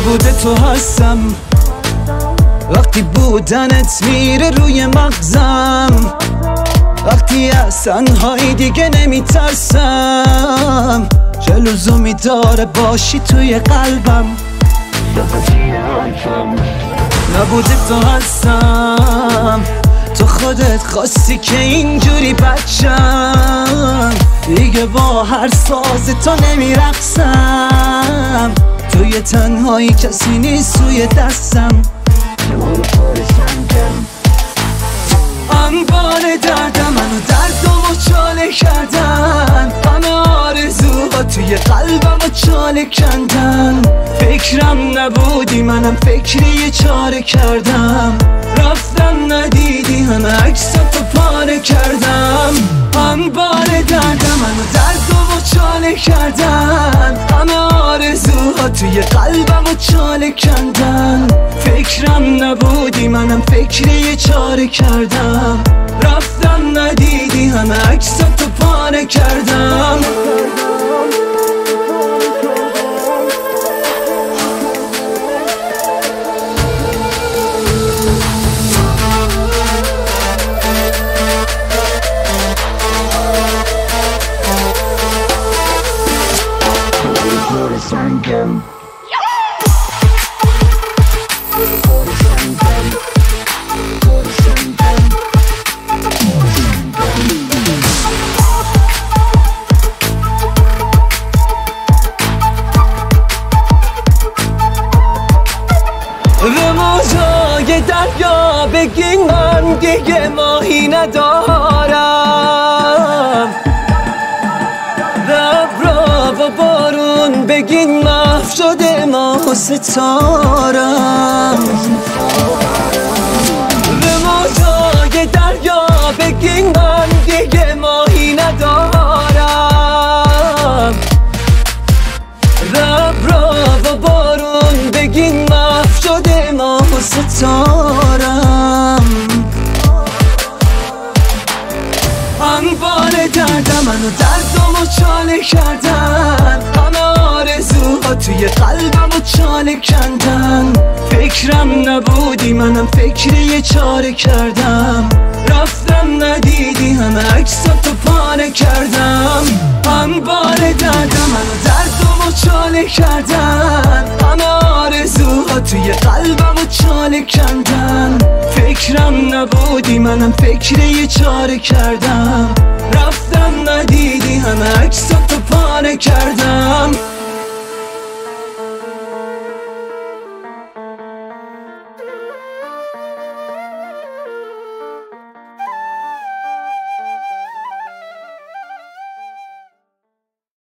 نبوده تو هستم، وقتی بودنت میره روی مغزم، وقتی از تنهایی دیگه نمیترسم، چه لزومی داره باشی توی قلبم. نبوده تو هستم، تو خودت خواستی که اینجوری بچم، دیگه با هر ساز تو نمیرقصم، توی تنهایی کسی نیست توی دستم. انبار دردم منو دردمو چاله کردن، همه آرزوها توی قلبمو چاله کندن، فکرم نبودی منم فکری یه چاره کردم، رفتم ندیدی همه عکساتو پاره کردم. انبار دردم منو دردمو چاله کردن، همه آرزوها توی قلبمو چاله کندن، فکرم نبودی منم فکری یه چاره کردم، رفتم ندیدی همه عکساتو پاره کردم. به موجای دریا بگین من دیگه ماهی ندارم، به ابرا و بارون بگین محو شده ماه و ستارم، به موجای دریا بگین من دیگه ماهی ندارم، به ابرا و بارون بگین محو شده ماه و ستارم. انبار دردم منو دردمو چاله کردن، همه آرزوها توی قلبمو چاله کندن، فکرم نبودی منم فکری یه چاره کردم، رفتم ندیدی همه عکساتو پاره کردم. انبار دردم منو دردمو چاله کردن، همه آرزوها توی قلبمو چاله کندن، فکرم نبودی منم فکری یه چاره کردم، رفتم ندیدی همه عکساتو پاره کردم.